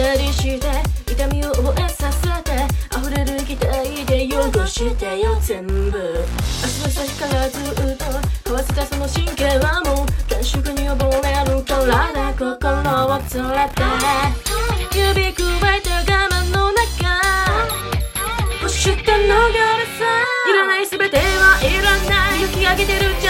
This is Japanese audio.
なりして痛みを覚えさせて溢れる期待で汚してよ全部。足の先からずっと交わせたその神経はもう感触に溺れる体心をつれて指くわえた我慢の中欲して逃れさいらない全てはいらない磨き上げてる